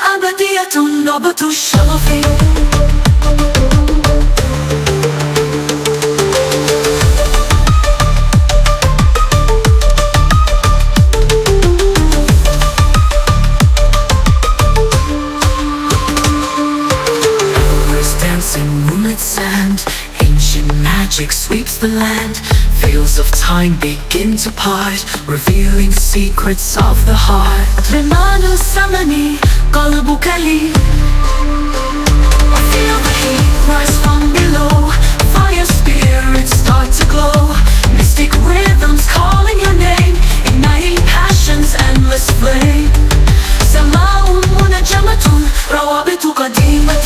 أبدية نبت الشغف. Dancing moonlit sand, ancient magic sweeps the land. Veils of time begin to part, revealing secrets of the heart. رمال الزمن قلبك لي. I feel the heat rise from below. Fire spirits start to glow. Mystic rhythms calling your name, igniting passion's endless flame. سماء منجمة روابط قديمة.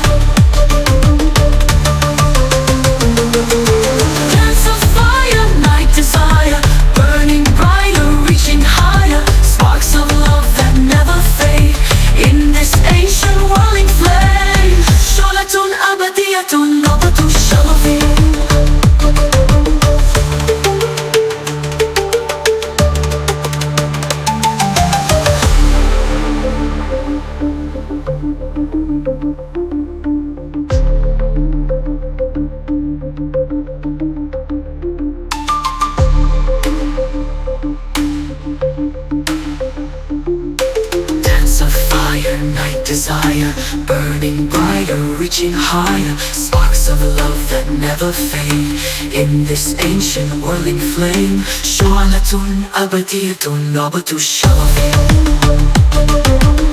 نبت الشغف. Dance of fire, night desire, burning brighter, reaching higher. Sparks of love that never fade in this ancient whirling flame. شعلة أبدية نبت الشغف.